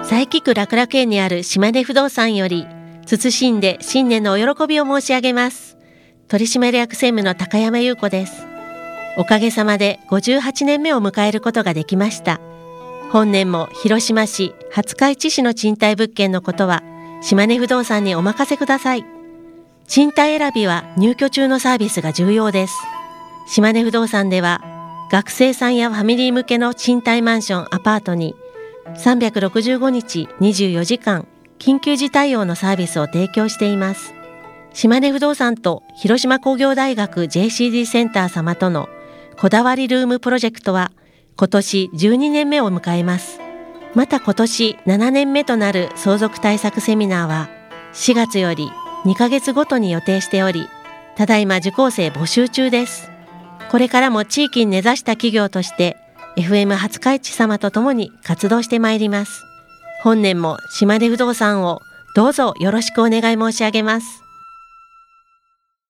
佐伯区楽々園にある島根不動産より謹んで新年のお喜びを申し上げます。取締役専務の高山優子です。おかげさまで58年目を迎えることができました。本年も広島市廿日市市の賃貸物件のことは島根不動産にお任せください。賃貸選びは入居中のサービスが重要です。島根不動産では学生さんやファミリー向けの賃貸マンションアパートに365日24時間緊急時対応のサービスを提供しています。島根不動産と広島工業大学 JCD センター様とのこだわりルームプロジェクトは今年12年目を迎えます。また今年7年目となる相続対策セミナーは4月より2ヶ月ごとに予定しており、ただいま受講生募集中です。これからも地域に根ざした企業として FM 廿日市様と共に活動してまいります。本年も島根不動産をどうぞよろしくお願い申し上げます。